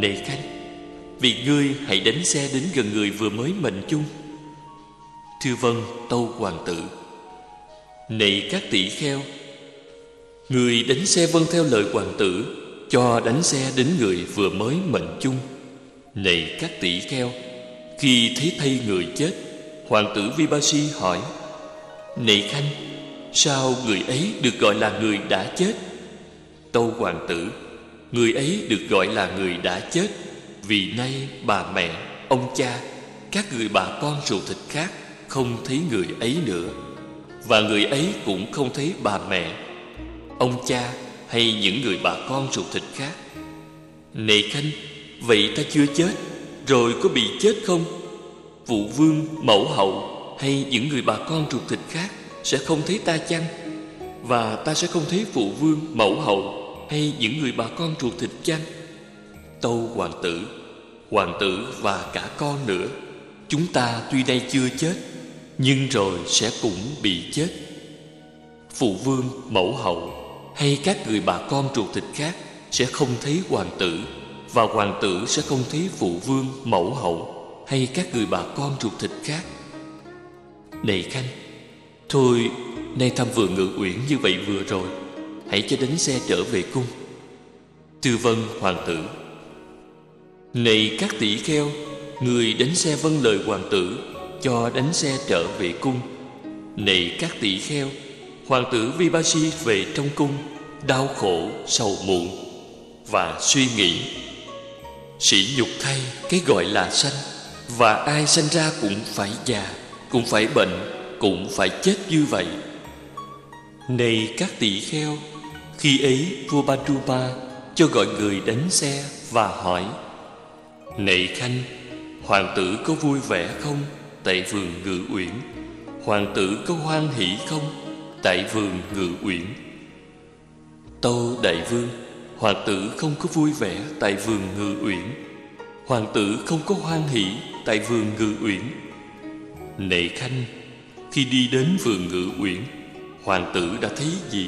Này Khanh, vì ngươi hãy đánh xe đến gần người vừa mới mệnh chung. Thưa vâng, tâu hoàng tử. Này các tỷ kheo, người đánh xe vâng theo lời hoàng tử, cho đánh xe đến người vừa mới mệnh chung. Này các tỷ kheo, khi thấy thây người chết, hoàng tử Vipassi hỏi: Này Khanh, sao người ấy được gọi là người đã chết? Tâu hoàng tử: Người ấy được gọi là người đã chết vì nay bà mẹ, ông cha, các người bà con ruột thịt khác không thấy người ấy nữa, và người ấy cũng không thấy bà mẹ, ông cha hay những người bà con ruột thịt khác. Này Khanh, vậy ta chưa chết rồi có bị chết không? Phụ vương, mẫu hậu hay những người bà con ruột thịt khác sẽ không thấy ta chăng? Và ta sẽ không thấy phụ vương, mẫu hậu hay những người bà con ruột thịt chăng? Tâu hoàng tử và cả con nữa, chúng ta tuy nay chưa chết, nhưng rồi sẽ cũng bị chết. Phụ vương, mẫu hậu hay các người bà con ruột thịt khác sẽ không thấy hoàng tử, và hoàng tử sẽ không thấy phụ vương, mẫu hậu hay các người bà con ruột thịt khác. Này Khanh, thôi, nay thăm vườn Ngự Uyển như vậy vừa rồi, hãy cho đánh xe trở về cung. Thưa vâng, hoàng tử. Này các tỷ kheo, người đánh xe vâng lời hoàng tử, cho đánh xe trở về cung. Này các tỷ kheo, hoàng tử Vipassi về trong cung, đau khổ, sầu muộn và suy nghĩ: Sỉ nhục thay, cái gọi là sanh, và ai sanh ra cũng phải già, cũng phải bệnh, cũng phải chết như vậy. Này các tỷ kheo, khi ấy vua Banduma cho gọi người đánh xe và hỏi: Này Khanh, hoàng tử có vui vẻ không tại vườn Ngự Uyển? Hoàng tử có hoan hỷ không tại vườn Ngự Uyển? Tâu đại vương, hoàng tử không có vui vẻ tại vườn Ngự Uyển. Hoàng tử không có hoan hỷ tại vườn Ngự Uyển. Này Khanh, khi đi đến vườn Ngự Uyển, hoàng tử đã thấy gì?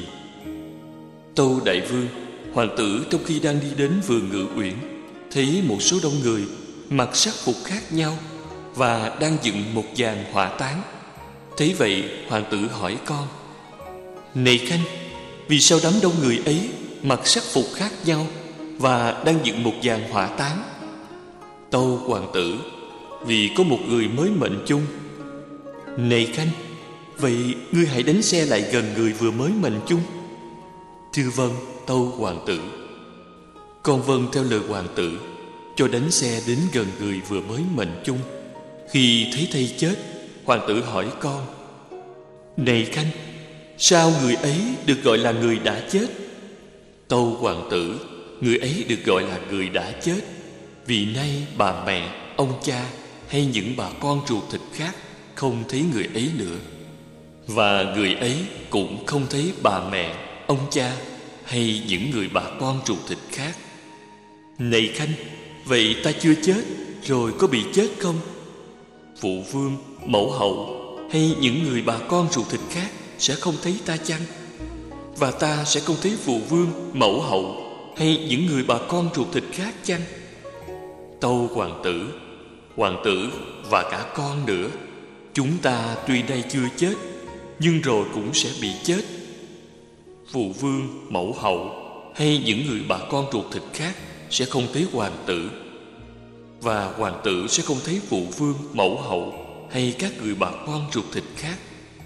Tâu đại vương, hoàng tử trong khi đang đi đến vườn Ngự Uyển, thấy một số đông người mặc sắc phục khác nhau và đang dựng một dàn hỏa táng. Thấy vậy, hoàng tử hỏi con: Này Khanh, vì sao đám đông người ấy mặc sắc phục khác nhau và đang dựng một dàn hỏa táng? Tâu hoàng tử: Vì có một người mới mệnh chung. Này Khanh, vậy ngươi hãy đánh xe lại gần người vừa mới mệnh chung. Thưa vâng, tâu hoàng tử. Con vâng theo lời hoàng tử, cho đánh xe đến gần người vừa mới mệnh chung. Khi thấy thây chết, hoàng tử hỏi con: Này Khanh, sao người ấy được gọi là người đã chết? Tâu hoàng tử: Người ấy được gọi là người đã chết vì nay bà mẹ, ông cha hay những bà con ruột thịt khác không thấy người ấy nữa, và người ấy cũng không thấy bà mẹ, ông cha hay những người bà con ruột thịt khác. Này Khanh, vậy ta chưa chết rồi có bị chết không? Phụ vương, mẫu hậu hay những người bà con ruột thịt khác sẽ không thấy ta chăng? Và ta sẽ không thấy phụ vương, mẫu hậu hay những người bà con ruột thịt khác chăng? Tâu hoàng tử và cả con nữa, chúng ta tuy nay chưa chết, nhưng rồi cũng sẽ bị chết. Phụ vương, mẫu hậu hay những người bà con ruột thịt khác sẽ không thấy hoàng tử, và hoàng tử sẽ không thấy phụ vương, mẫu hậu hay các người bà con ruột thịt khác.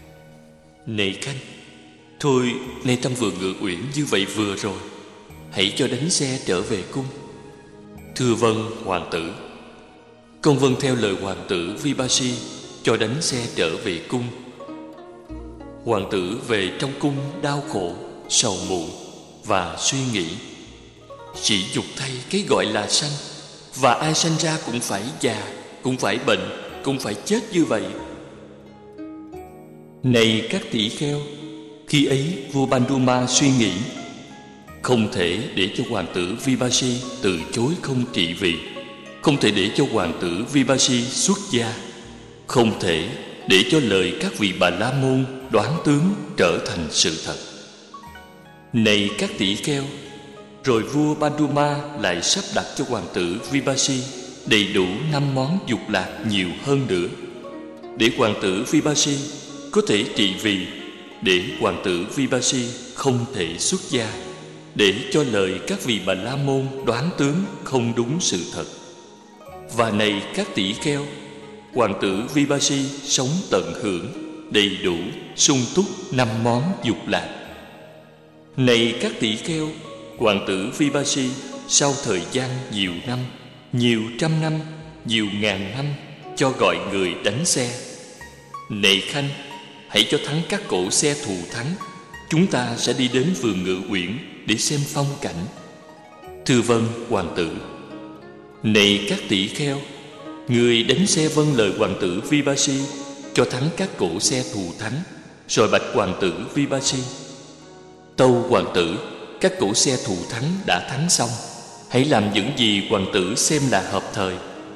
Này Khanh, thôi, nay thăm vườn Ngự Uyển như vậy vừa rồi, hãy cho đánh xe trở về cung. Thưa vâng, hoàng tử. Con vâng theo lời hoàng tử Vipassi, cho đánh xe trở về cung. Hoàng tử về trong cung đau khổ, sầu muộn và suy nghĩ: Sỉ nhục thay, cái gọi là sanh, và ai sanh ra cũng phải già, cũng phải bệnh, cũng phải chết như vậy. Này các tỷ kheo, khi ấy vua Banduma suy nghĩ: Không thể để cho hoàng tử Vipassi từ chối không trị vì, không thể để cho hoàng tử Vipassi xuất gia, không thể để cho lời các vị Bà La Môn đoán tướng trở thành sự thật. Này các tỷ kheo, Rồi vua Banduma lại sắp đặt cho hoàng tử Vipassi đầy đủ 5 món dục lạc nhiều hơn nữa, để hoàng tử Vipassi có thể trị vì, để hoàng tử Vipassi không thể xuất gia, để cho lời các vị Bà La Môn đoán tướng không đúng sự thật. Và này các tỷ kheo, hoàng tử Vipassi sống tận hưởng đầy đủ sung túc 5 món dục lạc. Này các tỷ kheo, hoàng tử Vipassi sau thời gian nhiều năm, nhiều trăm năm, nhiều ngàn năm cho gọi người đánh xe. Này Khanh, hãy cho thắng các cỗ xe thù thắng, chúng ta sẽ đi đến vườn Ngự Uyển để xem phong cảnh. Thưa vâng, hoàng tử. Này các tỷ kheo, người đánh xe vâng lời hoàng tử Vipassi, cho thắng các cỗ xe thù thắng, rồi bạch hoàng tử Vipassi: Tâu hoàng tử, các cỗ xe thù thắng đã thắng xong, hãy làm những gì hoàng tử xem là hợp thời.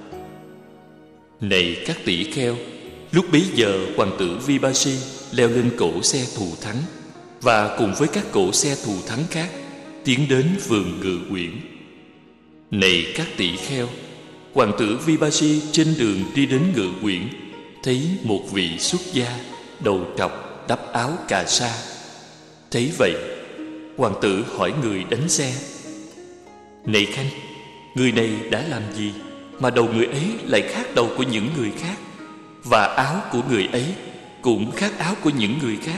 Này các tỷ kheo, lúc bấy giờ hoàng tử Vipassi leo lên cỗ xe thù thắng, và cùng với các cỗ xe thù thắng khác tiến đến vườn Ngự Uyển. Này các tỷ kheo, hoàng tử Vipassi trên đường đi đến Ngự Uyển thấy một vị xuất gia đầu trọc đắp áo cà sa. Thấy vậy, hoàng tử hỏi người đánh xe: Này Khanh, người này đã làm gì mà đầu người ấy lại khác đầu của những người khác, và áo của người ấy cũng khác áo của những người khác?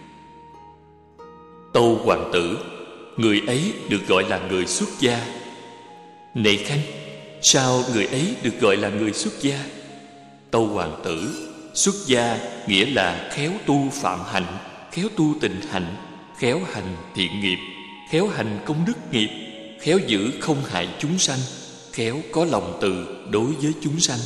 Tâu hoàng tử, người ấy được gọi là người xuất gia. Này Khanh, sao người ấy được gọi là người xuất gia? Tâu hoàng tử, xuất gia nghĩa là khéo tu phạm hạnh, khéo tu tịnh hạnh, khéo hành thiện nghiệp, khéo hành công đức nghiệp, khéo giữ không hại chúng sanh, khéo có lòng từ đối với chúng sanh.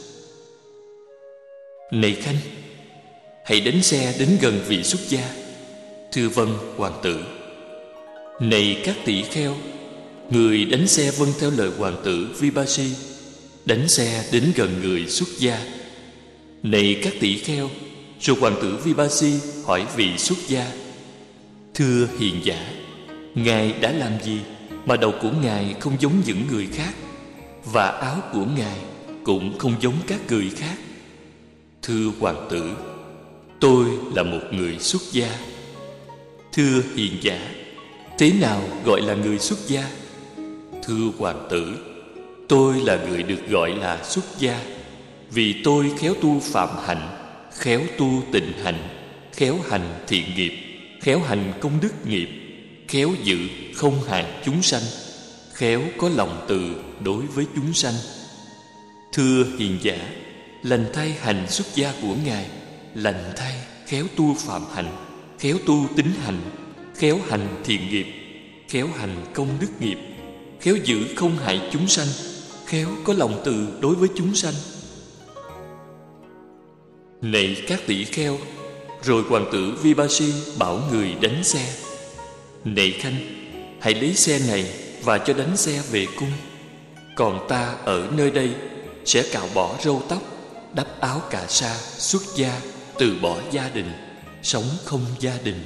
Này Khanh, hãy đánh xe đến gần vị xuất gia. Thưa vâng, hoàng tử. Này các tỷ kheo, người đánh xe vâng theo lời hoàng tử Vipassi, đánh xe đến gần người xuất gia. Này các tỷ kheo, rồi hoàng tử Vipassi hỏi vị xuất gia: Thưa hiền giả, ngài đã làm gì mà đầu của ngài không giống những người khác, và áo của ngài cũng không giống các người khác? Thưa hoàng tử, tôi là một người xuất gia. Thưa hiền giả, thế nào gọi là người xuất gia? Thưa hoàng tử, tôi là người được gọi là xuất gia vì tôi khéo tu phạm hạnh, khéo tu tịnh hạnh, khéo hành thiện nghiệp, khéo hành công đức nghiệp, khéo giữ không hại chúng sanh, khéo có lòng từ đối với chúng sanh. Thưa hiền giả, lành thay hành xuất gia của ngài, lành thay khéo tu phạm hạnh, khéo tu tín hạnh, khéo hành thiện nghiệp, khéo hành công đức nghiệp, khéo giữ không hại chúng sanh, khéo có lòng từ đối với chúng sanh. Này các tỷ kheo, rồi hoàng tử Vipassi bảo người đánh xe: Này Khanh, hãy lấy xe này và cho đánh xe về cung. Còn ta ở nơi đây sẽ cạo bỏ râu tóc, đắp áo cà sa, xuất gia, từ bỏ gia đình, sống không gia đình.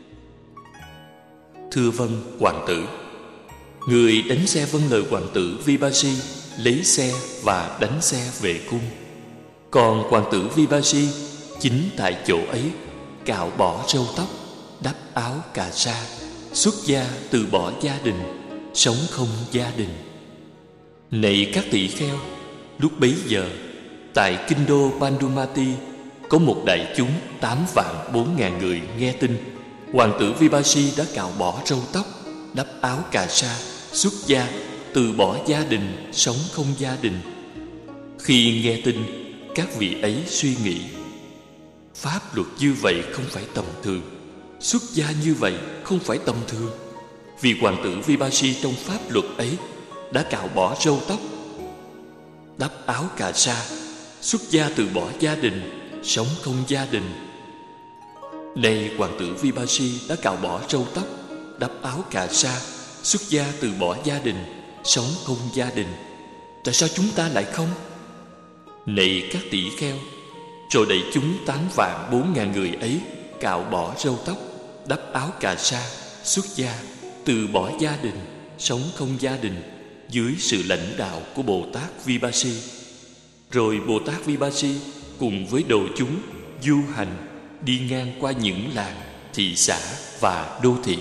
Thưa vâng, hoàng tử. Người đánh xe vâng lời hoàng tử Vipassi, lấy xe và đánh xe về cung. Còn hoàng tử Vipassi chính tại chỗ ấy cạo bỏ râu tóc, đắp áo cà sa, xuất gia, từ bỏ gia đình, sống không gia đình. Này các tỷ kheo, lúc bấy giờ tại kinh đô Bandumati có một đại chúng 8.400.000 người nghe tin hoàng tử Vipassi đã cạo bỏ râu tóc, đắp áo cà sa, xuất gia, từ bỏ gia đình, sống không gia đình. Khi nghe tin, các vị ấy suy nghĩ: pháp luật như vậy không phải tầm thường, xuất gia như vậy không phải tầm thường, vì hoàng tử Vipassi trong pháp luật ấy đã cạo bỏ râu tóc, đắp áo cà sa, xuất gia, từ bỏ gia đình, sống không gia đình. Nay hoàng tử Vipassi đã cạo bỏ râu tóc, đắp áo cà sa, xuất gia, từ bỏ gia đình, sống không gia đình. Tại sao chúng ta lại không? Này các tỷ kheo, rồi đẩy chúng 8.400.000 người ấy cạo bỏ râu tóc, đắp áo cà sa, xuất gia, từ bỏ gia đình, sống không gia đình dưới sự lãnh đạo của Bồ Tát Vipassi. Rồi Bồ Tát Vipassi cùng với đồ chúng du hành đi ngang qua những làng, thị xã và đô thị.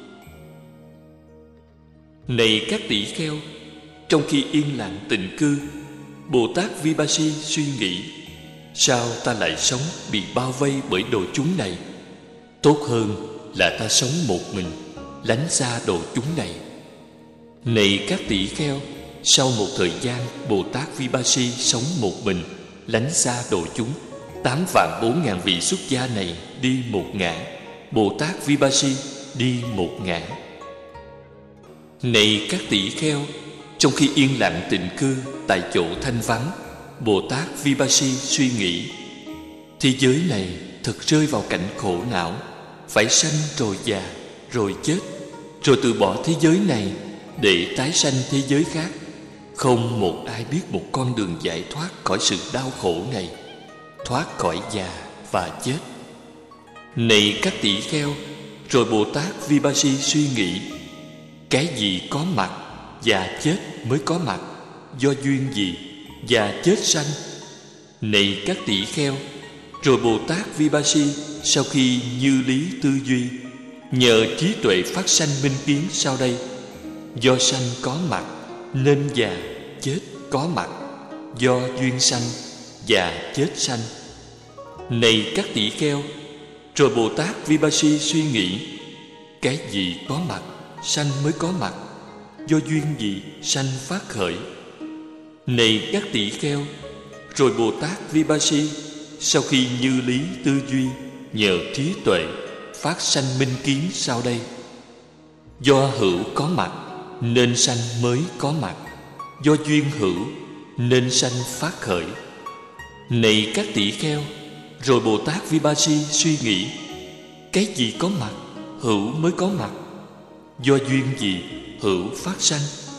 Này các tỷ kheo, trong khi yên lặng tịnh cư, Bồ Tát Vipassi suy nghĩ: sao ta lại sống bị bao vây bởi đồ chúng này? Tốt hơn là ta sống một mình, lánh xa đồ chúng này. Này các tỷ kheo, sau một thời gian Bồ Tát Vipassi sống một mình, lánh xa đồ chúng, 8.400.000 vị xuất gia này đi một ngả, Bồ Tát Vipassi đi một ngả. Này các tỷ kheo, trong khi yên lặng tịnh cư tại chỗ thanh vắng, Bồ Tát Vipassi suy nghĩ: thế giới này thật rơi vào cảnh khổ não, phải sanh rồi già, rồi chết, rồi từ bỏ thế giới này để tái sanh thế giới khác. Không một ai biết một con đường giải thoát khỏi sự đau khổ này, thoát khỏi già và chết. Này các tỷ kheo, rồi Bồ Tát Vipassi suy nghĩ: cái gì có mặt, già chết mới có mặt, do duyên gì già chết sanh? Này các tỷ kheo, rồi Bồ Tát Vipassi sau khi như lý tư duy, nhờ trí tuệ phát sanh minh kiến sau đây: do sanh có mặt nên già chết có mặt, do duyên sanh già chết sanh. Này các tỷ kheo, rồi Bồ Tát Vipassi suy nghĩ: cái gì có mặt, sanh mới có mặt, do duyên gì sanh phát khởi? Này các tỷ kheo, rồi Bồ Tát Vipassi sau khi như lý tư duy, nhờ trí tuệ phát sanh minh kiến sau đây: do hữu có mặt nên sanh mới có mặt, do duyên hữu nên sanh phát khởi. Này các tỷ kheo, rồi Bồ Tát Vipassi suy nghĩ: cái gì có mặt, hữu mới có mặt, do duyên gì hữu phát sanh?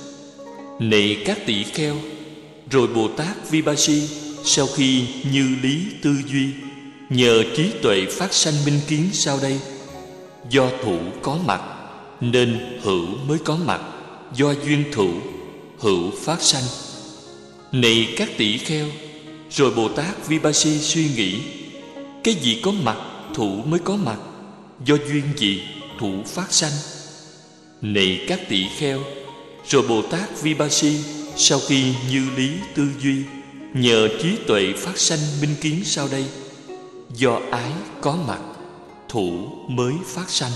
Này các tỷ kheo, rồi Bồ Tát Vipassi sau khi như lý tư duy, nhờ trí tuệ phát sanh minh kiến sau đây: do thủ có mặt nên hữu mới có mặt, do duyên thủ hữu phát sanh. Này các tỷ kheo, rồi Bồ Tát Vipassi suy nghĩ: cái gì có mặt, thủ mới có mặt, do duyên gì thủ phát sanh? Này các tỷ kheo, rồi Bồ Tát Vipassi sau khi như lý tư duy, nhờ trí tuệ phát sanh minh kiến sau đây: do ái có mặt, thủ mới phát sanh.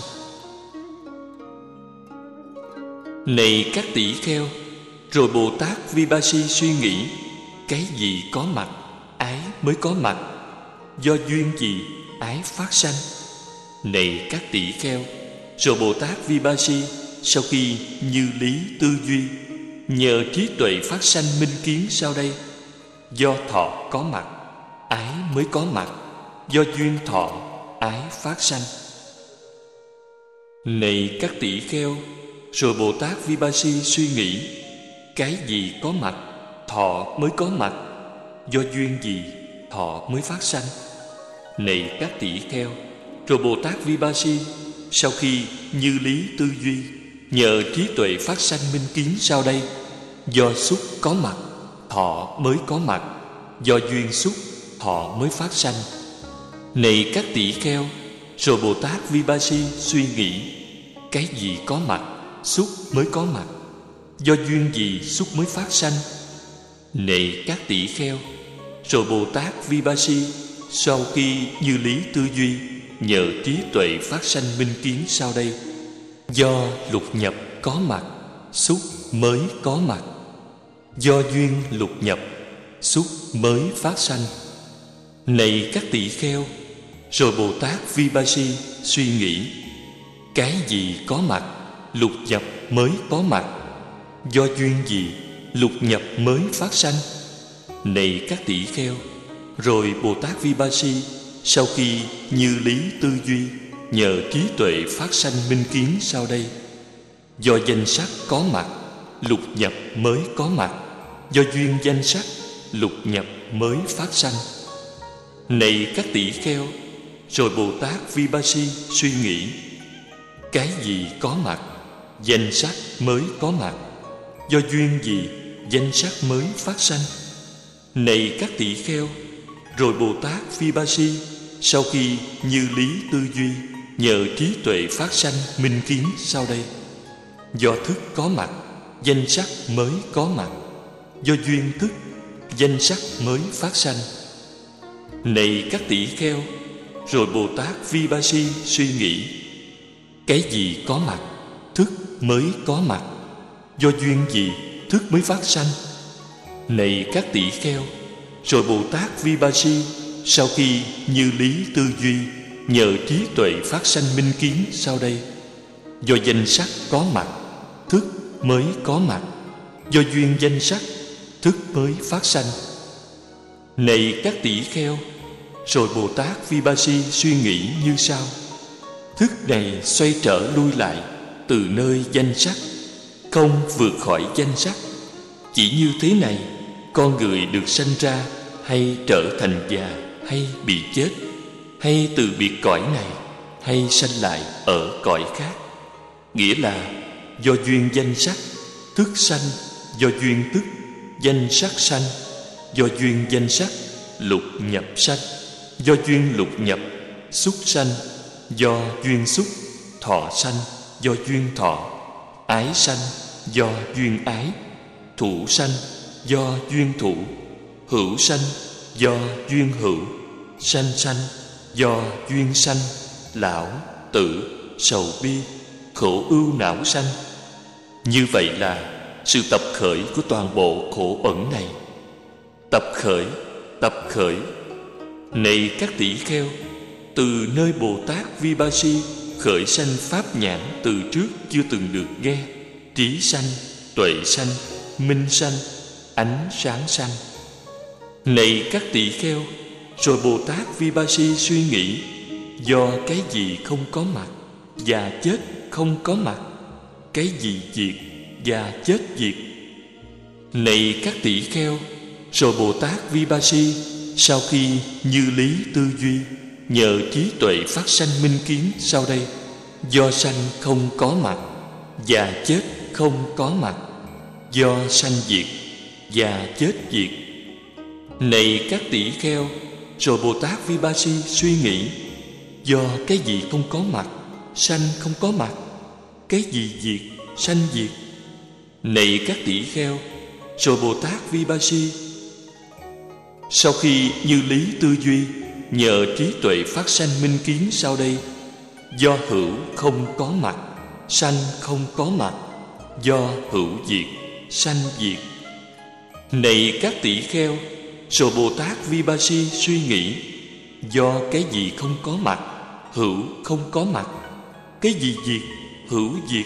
Này các tỷ kheo, rồi Bồ Tát Vipassi suy nghĩ: cái gì có mặt, ái mới có mặt, do duyên gì ái phát sanh? Này các tỷ kheo, rồi Bồ Tát Vipassi sau khi như lý tư duy, nhờ trí tuệ phát sanh minh kiến sau đây: do thọ có mặt, ái mới có mặt, do duyên thọ ái phát sanh. Này các tỷ kheo, rồi Bồ Tát Vipassi suy nghĩ: cái gì có mặt, thọ mới có mặt, do duyên gì thọ mới phát sanh? Này các tỷ kheo, rồi Bồ Tát Vipassi sau khi như lý tư duy, nhờ trí tuệ phát sanh minh kiến sau đây: do xúc có mặt, thọ mới có mặt, do duyên xúc thọ mới phát sanh. Này các tỷ kheo, rồi Bồ Tát Vipassi suy nghĩ: cái gì có mặt, xúc mới có mặt, do duyên gì xúc mới phát sanh? Này các tỷ kheo, rồi Bồ Tát Vipassi sau khi như lý tư duy, nhờ trí tuệ phát sanh minh kiến sau đây: do lục nhập có mặt, xúc mới có mặt, do duyên lục nhập xúc mới phát sanh. Này các tỷ kheo, rồi Bồ Tát Vipassi suy nghĩ: cái gì có mặt, lục nhập mới có mặt, do duyên gì lục nhập mới phát sanh? Này các tỷ kheo, rồi Bồ Tát Vipassi sau khi như lý tư duy, nhờ trí tuệ phát sanh minh kiến sau đây: do danh sắc có mặt, lục nhập mới có mặt, do duyên danh sắc lục nhập mới phát sanh. Này các tỷ kheo, rồi Bồ Tát Vipassi suy nghĩ: cái gì có mặt, danh sắc mới có mặt. Do duyên gì danh sắc mới phát sanh? Này các tỷ kheo, rồi Bồ Tát Vipassi sau khi như lý tư duy, nhờ trí tuệ phát sanh minh kiến sau đây. Do thức có mặt, danh sắc mới có mặt. Do duyên thức, danh sắc mới phát sanh. Này các tỷ kheo, rồi Bồ Tát Vipassi suy nghĩ, cái gì có mặt? Thức mới có mặt. Do duyên gì thức mới phát sanh? Này các tỷ kheo, rồi Bồ Tát Vipassi sau khi như lý tư duy, nhờ trí tuệ phát sanh minh kiến sau đây. Do danh sắc có mặt, thức mới có mặt. Do duyên danh sắc, thức mới phát sanh. Này các tỷ kheo, rồi Bồ Tát Vipassi suy nghĩ như sau: thức này xoay trở lui lại từ nơi danh sắc, không vượt khỏi danh sắc. Chỉ như thế này, con người được sanh ra hay trở thành già, hay bị chết, hay từ biệt cõi này, hay sanh lại ở cõi khác. Nghĩa là do duyên danh sắc, thức sanh. Do duyên thức, danh sắc sanh. Do duyên danh sắc, lục nhập sanh. Do duyên lục nhập, xúc sanh. Do duyên xúc, thọ sanh. Do duyên thọ, ái sanh. Do duyên ái, thủ sanh. Do duyên thủ, hữu sanh. Do duyên hữu, sanh sanh. Do duyên sanh, lão, tử, sầu bi, khổ ưu não sanh. Như vậy là sự tập khởi của toàn bộ khổ ẩn này. Tập khởi, tập khởi. Này các tỷ kheo, từ nơi Bồ Tát Vipassi khởi sanh pháp nhãn từ trước chưa từng được nghe, trí sanh, tuệ sanh, minh sanh, ánh sáng sanh. Này các tỷ kheo, rồi Bồ Tát Vipassi suy nghĩ, do cái gì không có mặt và chết không có mặt, cái gì diệt và chết diệt. Này các tỷ kheo, rồi Bồ Tát Vipassi sau khi như lý tư duy, nhờ trí tuệ phát sanh minh kiến sau đây. Do sanh không có mặt và chết không có mặt. Do sanh diệt và chết diệt. Này các tỷ kheo, rồi Bồ Tát Vipassi suy nghĩ, do cái gì không có mặt, sanh không có mặt, cái gì diệt, sanh diệt. Này các tỷ kheo, rồi Bồ Tát Vipassi sau khi như lý tư duy, nhờ trí tuệ phát sanh minh kiến sau đây. Do hữu không có mặt, sanh không có mặt. Do hữu diệt, sanh diệt. Này các tỷ kheo, rồi Bồ Tát Vipassi suy nghĩ, do cái gì không có mặt, hữu không có mặt, cái gì diệt, hữu diệt.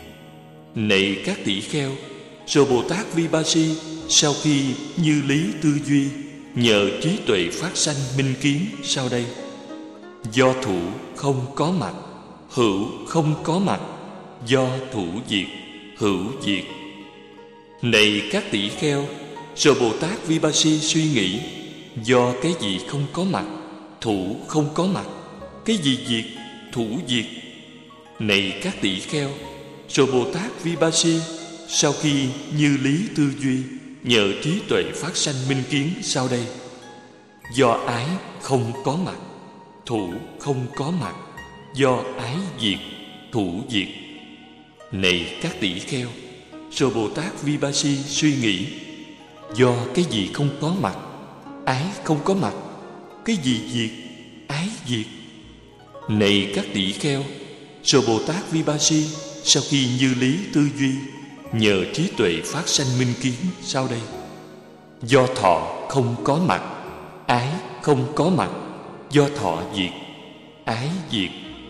Này các tỷ kheo, rồi Bồ Tát Vipassi sau khi như lý tư duy, nhờ trí tuệ phát sanh minh kiến sau đây. Do thủ không có mặt, hữu không có mặt. Do thủ diệt, hữu diệt. Này các tỷ kheo, rồi Bồ Tát Vipassi suy nghĩ, do cái gì không có mặt, thủ không có mặt, cái gì diệt, thủ diệt. Này các tỷ kheo, rồi Bồ Tát Vipassi sau khi như lý tư duy, nhờ trí tuệ phát sanh minh kiến sau đây. Do ái không có mặt, thủ không có mặt. Do ái diệt, thủ diệt. Này các tỷ kheo, rồi Bồ Tát Vipassi suy nghĩ, do cái gì không có mặt, ái không có mặt, cái gì diệt, ái diệt. Này các tỷ kheo, rồi Bồ Tát Vipassi sau khi như lý tư duy, nhờ trí tuệ phát sanh minh kiến sau đây. Do thọ không có mặt, ái không có mặt. Do thọ diệt, ái diệt.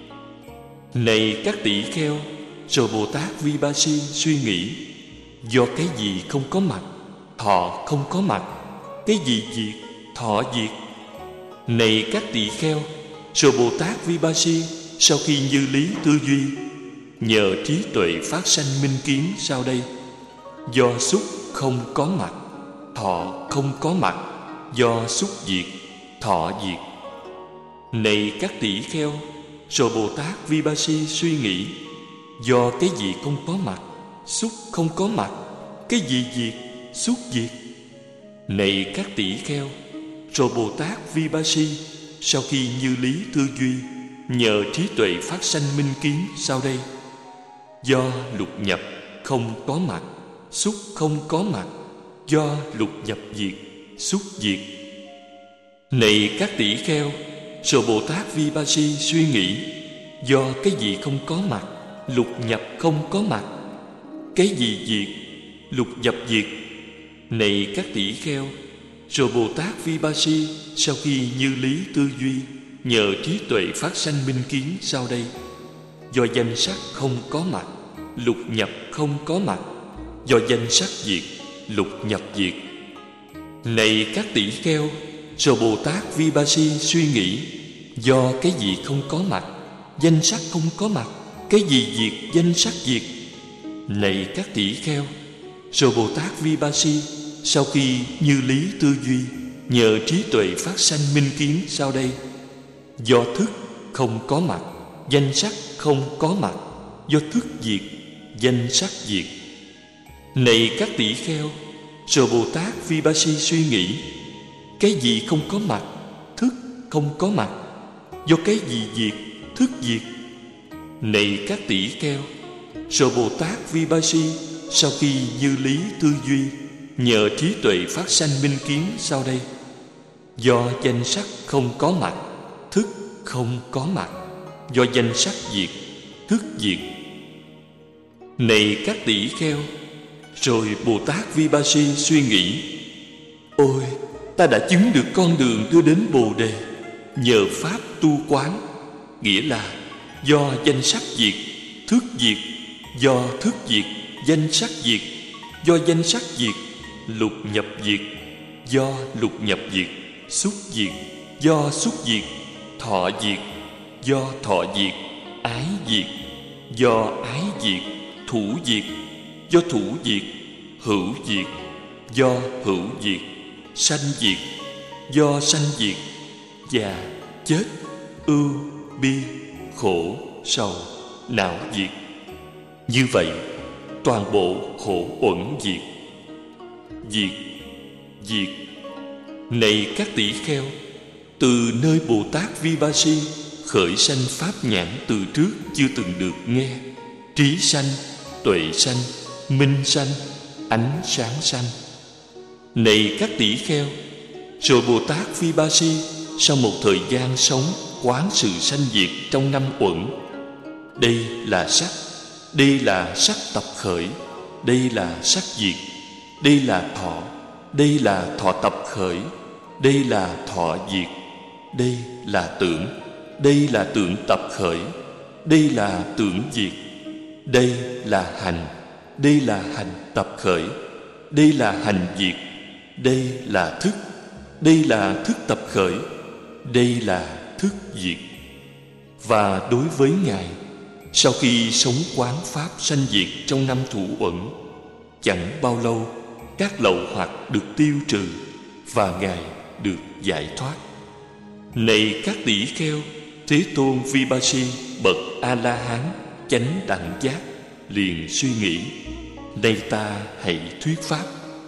Này các tỷ kheo, rồi Bồ Tát Vipassi suy nghĩ, do cái gì không có mặt, thọ không có mặt, cái gì diệt, thọ diệt. Này các tỷ kheo, rồi Bồ Tát Vipassi sau khi như lý tư duy, nhờ trí tuệ phát sanh minh kiến sau đây. Do xúc không có mặt, thọ không có mặt. Do xúc diệt, thọ diệt. Này các tỷ kheo, rồi Bồ Tát Vipassi suy nghĩ, do cái gì không có mặt, xúc không có mặt, cái gì diệt, xúc diệt. Này các tỷ kheo, rồi Bồ Tát Vipassi sau khi như lý tư duy, nhờ trí tuệ phát sanh minh kiến sau đây: do lục nhập không có mặt, xúc không có mặt, do lục nhập diệt, xúc diệt. Này các tỷ kheo, rồi Bồ Tát Vipassi suy nghĩ: do cái gì không có mặt, lục nhập không có mặt, cái gì diệt, lục nhập diệt. Này các tỷ kheo, rồi Bồ Tát Vipassi sau khi như lý tư duy, nhờ trí tuệ phát sanh minh kiến sau đây: do danh sắc không có mặt, lục nhập không có mặt, do danh sắc diệt, lục nhập diệt. Này các tỷ kheo, rồi Bồ Tát Vipassi suy nghĩ: do cái gì không có mặt, danh sắc không có mặt, cái gì diệt, danh sắc diệt. Này các tỷ kheo, rồi Bồ Tát Vipassi sau khi như lý tư duy, nhờ trí tuệ phát sanh minh kiến sau đây: do thức không có mặt, danh sắc không có mặt, do thức diệt, danh sắc diệt. Này các tỷ kheo, rồi Bồ Tát Vipassi suy nghĩ: cái gì không có mặt, thức không có mặt, do cái gì diệt, thức diệt. Này các tỷ kheo, rồi Bồ Tát Vipassi sau khi như lý tư duy, nhờ trí tuệ phát sanh minh kiến sau đây: do danh sắc không có mặt, thức không có mặt, do danh sắc diệt, thức diệt. Này các tỷ kheo, rồi Bồ Tát Vipassi suy nghĩ: ôi, ta đã chứng được con đường đưa đến Bồ Đề nhờ pháp tu quán, nghĩa là do danh sắc diệt, thức diệt, do thức diệt, danh sắc diệt, do danh sắc diệt, lục nhập diệt, do lục nhập diệt, xúc diệt, do xúc diệt, thọ diệt, do thọ diệt, ái diệt, do ái diệt, thủ diệt, do thủ diệt, hữu diệt, do hữu diệt, sanh diệt, do sanh diệt, già, chết, ưu, bi, khổ, sầu, não diệt. Như vậy, toàn bộ khổ uẩn diệt. Diệt, diệt. Này các tỷ kheo, từ nơi Bồ Tát Vipassi khởi sanh pháp nhãn từ trước chưa từng được nghe, trí sanh, tuệ sanh, minh sanh, ánh sáng sanh. Này các tỷ kheo, rồi Bồ Tát Vipassi sau một thời gian sống quán sự sanh diệt trong năm uẩn. Đây là sắc, đây là sắc tập khởi, đây là sắc diệt, đây là thọ, đây là thọ tập khởi, đây là thọ diệt, đây là tưởng, đây là tưởng tập khởi, đây là tưởng diệt, đây là hành, đây là hành tập khởi, đây là hành diệt, đây là thức, đây là thức tập khởi, đây là thức diệt. Và đối với Ngài, sau khi sống quán pháp sanh diệt trong năm thủ uẩn, chẳng bao lâu các lậu hoặc được tiêu trừ và Ngài được giải thoát. Này các tỷ kheo, Thế Tôn Vipassi bậc A-la-hán chánh đẳng giác liền suy nghĩ: nay ta hãy thuyết pháp.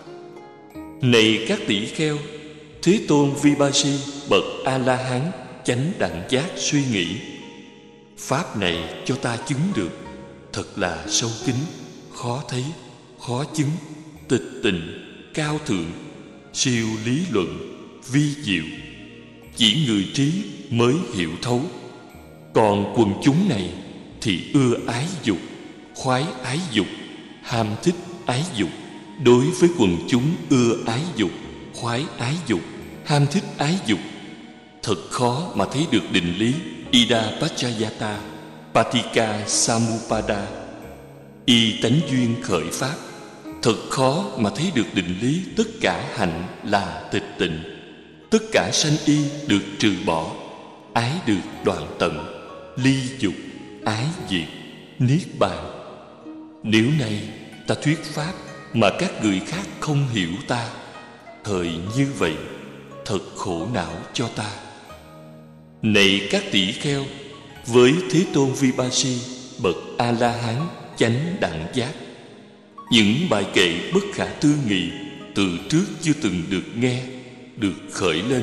Này các tỷ kheo, Thế Tôn Vipassi bậc A-la-hán chánh đẳng giác suy nghĩ: pháp này cho ta chứng được thật là sâu kín, khó thấy, khó chứng, tịch tịnh, cao thượng, siêu lý luận, vi diệu. Chỉ người trí mới hiểu thấu. Còn quần chúng này thì ưa ái dục, khoái ái dục, ham thích ái dục. Đối với quần chúng ưa ái dục, khoái ái dục, ham thích ái dục, thật khó mà thấy được định lý Ida Paccayata, Patika Samuppada, y tánh duyên khởi pháp. Thật khó mà thấy được định lý tất cả hạnh là tịch tịnh, tất cả sanh y được trừ bỏ, ái được đoạn tận, ly dục, ái diệt, niết bàn. Nếu nay ta thuyết pháp mà các người khác không hiểu ta, thời như vậy thật khổ não cho ta. Này các tỷ kheo, với Thế Tôn Vipassi bậc A-la-hán chánh đẳng giác. Những bài kệ bất khả tư nghị từ trước chưa từng được nghe, được khởi lên.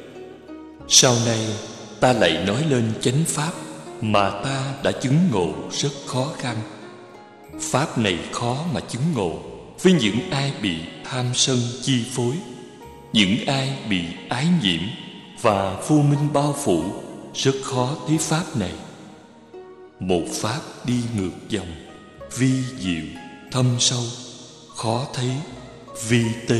Sau này ta lại nói lên chánh pháp mà ta đã chứng ngộ rất khó khăn. Pháp này khó mà chứng ngộ với những ai bị tham sân chi phối, những ai bị ái nhiễm và vô minh bao phủ, rất khó thấy pháp này. Một pháp đi ngược dòng, vi diệu, thâm sâu, khó thấy, vi tế.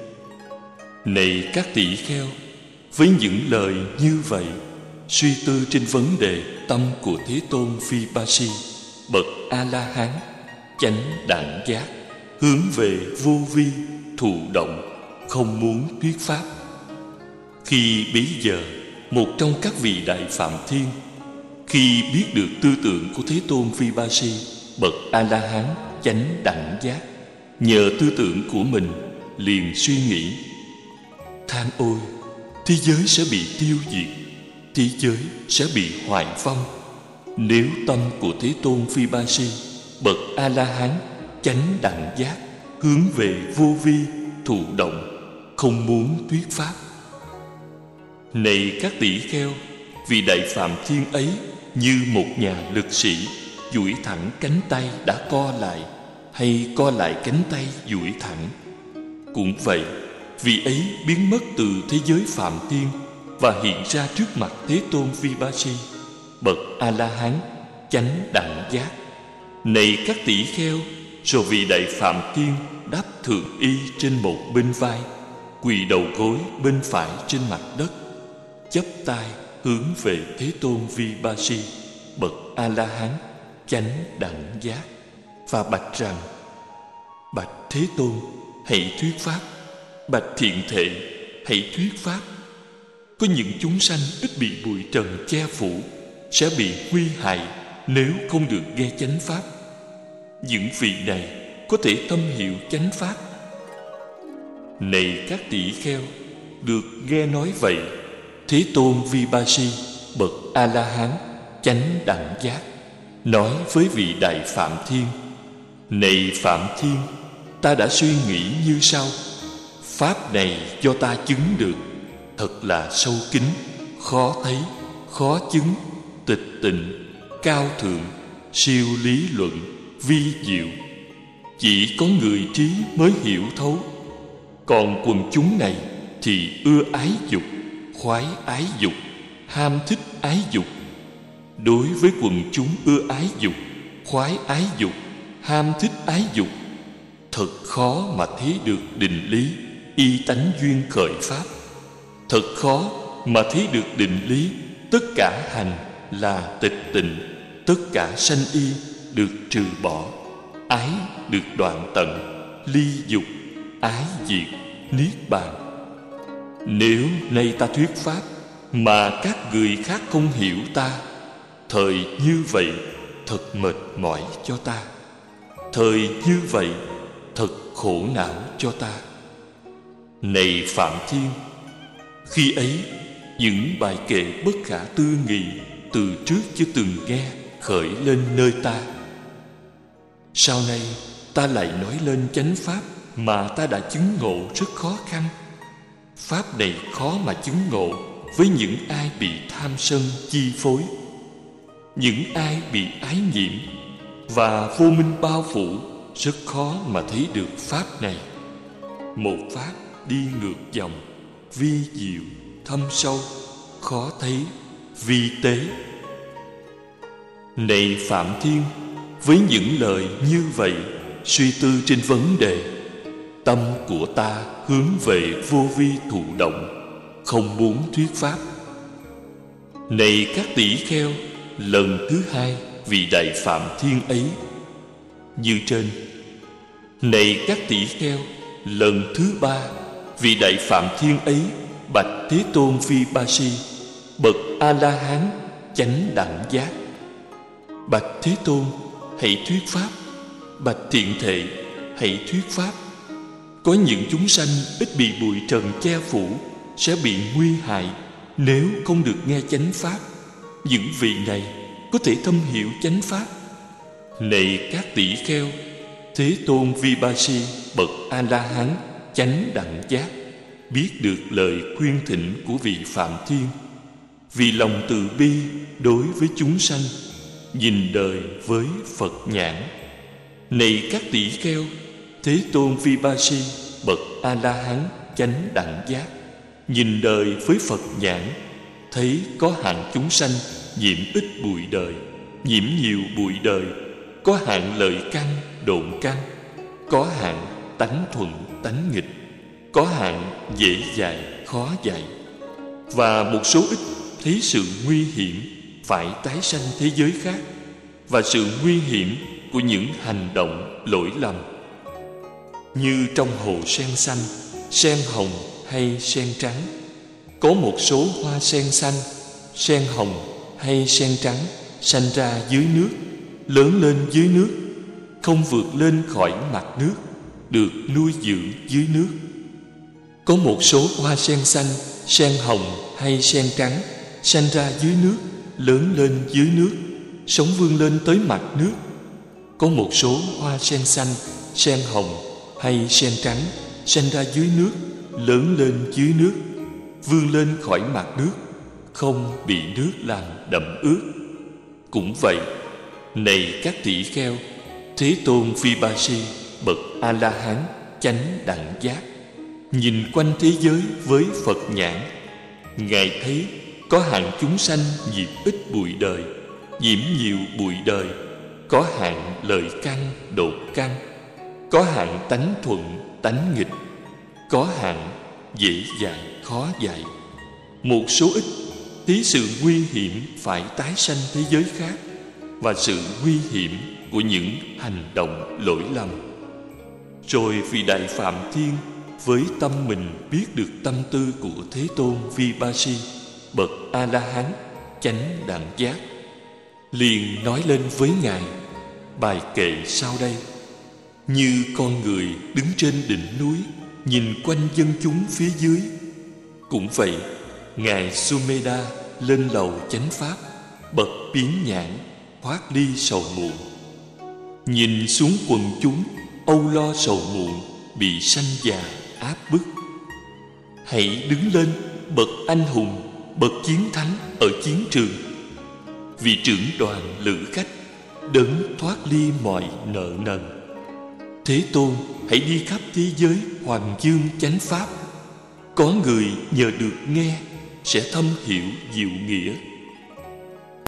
Này các tỷ kheo, với những lời như vậy, suy tư trên vấn đề tâm của Thế Tôn Vipassi, bậc A-la-hán chánh đẳng giác, hướng về vô vi, thụ động, không muốn thuyết pháp. Khi bấy giờ, một trong các vị đại phạm thiên, khi biết được tư tưởng của Thế Tôn Vipassi, bậc A-la-hán chánh đẳng giác, nhờ tư tưởng của mình liền suy nghĩ: than ôi, thế giới sẽ bị tiêu diệt, thế giới sẽ bị hoại vong, nếu tâm của Thế Tôn Vipassi, bậc A-la-hán chánh đẳng giác, hướng về vô vi, thụ động, không muốn thuyết pháp. Này các tỷ kheo, vị đại phạm thiên ấy như một nhà lực sĩ duỗi thẳng cánh tay đã co lại, hay co lại cánh tay duỗi thẳng. Cũng vậy, vị ấy biến mất từ thế giới phạm thiên và hiện ra trước mặt Thế Tôn Vipassi, bậc A-la-hán chánh đẳng giác. Này các tỷ kheo, rồi vị đại phạm thiên đáp thượng y trên một bên vai, quỳ đầu gối bên phải trên mặt đất, chắp tay hướng về Thế Tôn Vipassi, bậc A-la-hán chánh đẳng giác, và bạch rằng: bạch Thế Tôn, hãy thuyết pháp. Bạch thiện thệ, hãy thuyết pháp. Có những chúng sanh ít bị bụi trần che phủ, sẽ bị nguy hại nếu không được nghe chánh pháp. Những vị này có thể thâm hiểu chánh pháp. Này các tỷ kheo, được nghe nói vậy, Thế Tôn Vipassi, bậc A-la-hán chánh đẳng giác, nói với vị đại phạm thiên: này phạm thiên, ta đã suy nghĩ như sau: pháp này do ta chứng được, thật là sâu kín, khó thấy, khó chứng, tịch tịnh, cao thượng, siêu lý luận, vi diệu. Chỉ có người trí mới hiểu thấu. Còn quần chúng này thì ưa ái dục, khoái ái dục, ham thích ái dục. Đối với quần chúng ưa ái dục, khoái ái dục, ham thích ái dục, thật khó mà thấy được định lý y tánh duyên khởi pháp. Thật khó mà thấy được định lý tất cả hành là tịch tịnh, tất cả sanh y được trừ bỏ, ái được đoạn tận, ly dục, ái diệt, niết bàn. Nếu nay ta thuyết pháp mà các người khác không hiểu ta, thời như vậy thật mệt mỏi cho ta, thời như vậy thật khổ não cho ta. Này phạm thiên, khi ấy những bài kệ bất khả tư nghị từ trước chưa từng nghe khởi lên nơi ta. Sau này ta lại nói lên chánh pháp mà ta đã chứng ngộ rất khó khăn. Pháp này khó mà chứng ngộ với những ai bị tham sân chi phối, những ai bị ái nhiễm và vô minh bao phủ, rất khó mà thấy được pháp này. Một pháp đi ngược dòng, vi diệu, thâm sâu, khó thấy, vi tế. Này phạm thiên, với những lời như vậy, suy tư trên vấn đề, tâm của ta hướng về vô vi thụ động, không muốn thuyết pháp. Này các tỷ kheo, lần thứ hai vị đại phạm thiên ấy như trên. Này các tỷ kheo, lần thứ ba vị đại phạm thiên ấy bạch Thế Tôn Vipassi, bậc A-la-hán chánh đẳng giác: bạch Thế Tôn, hãy thuyết pháp. Bạch thiện thệ, hãy thuyết pháp. Có những chúng sanh ít bị bụi trần che phủ, sẽ bị nguy hại nếu không được nghe chánh pháp. Những vị này có thể thâm hiểu chánh pháp, Này các tỷ kheo, Thế Tôn Vipassi bậc A-la-hán chánh đẳng giác biết được lời khuyên thỉnh của vị Phạm Thiên, vì lòng từ bi đối với chúng sanh, nhìn đời với Phật nhãn. Này các tỷ kheo, Thế Tôn Vipassi bậc A-la-hán chánh đẳng giác nhìn đời với Phật nhãn, thấy có hạng chúng sanh nhiễm ít bụi đời, nhiễm nhiều bụi đời, có hạng lợi căn độn căn, có hạng tánh thuận tánh nghịch, có hạng dễ dạy khó dạy, và một số ít thấy sự nguy hiểm phải tái sanh thế giới khác, và sự nguy hiểm của những hành động lỗi lầm. Như trong hồ sen xanh, sen hồng hay sen trắng, có một số hoa sen xanh, sen hồng hay sen trắng sanh ra dưới nước, lớn lên dưới nước, không vượt lên khỏi mặt nước, được nuôi dưỡng dưới nước. Có một số hoa sen xanh, sen hồng hay sen trắng sanh ra dưới nước, lớn lên dưới nước, sống vươn lên tới mặt nước. Có một số hoa sen xanh, sen hồng hay sen trắng sanh ra dưới nước, lớn lên dưới nước, vươn lên khỏi mặt nước, không bị nước làm đậm ướt. Cũng vậy, này các tỷ kheo, Thế Tôn Vipassi bậc A-la-hán chánh đẳng giác nhìn quanh thế giới với Phật nhãn, Ngài thấy có hạng chúng sanh nhiễm ít bụi đời, nhiễm nhiều bụi đời, có hạng lợi căn độn căn, có hạng tánh thuận tánh nghịch, có hạng dễ dạy khó dạy. Một số ít thấy sự nguy hiểm phải tái sanh thế giới khác, và sự nguy hiểm của những hành động lỗi lầm. Rồi vì Đại Phạm Thiên với tâm mình biết được tâm tư của Thế Tôn Vipassi bậc A-la-hán chánh đẳng giác, liền nói lên với Ngài bài kệ sau đây: Như con người đứng trên đỉnh núi nhìn quanh dân chúng phía dưới, cũng vậy Ngài Sumedha lên lầu chánh pháp bậc biến nhãn thoát ly sầu muộn, nhìn xuống quần chúng âu lo sầu muộn, bị sanh già áp bức. Hãy đứng lên bậc anh hùng, bậc chiến thắng ở chiến trường, vì trưởng đoàn lữ khách đấng thoát ly mọi nợ nần. Thế Tôn hãy đi khắp thế giới hoàng dương chánh pháp, có người nhờ được nghe sẽ thâm hiểu diệu nghĩa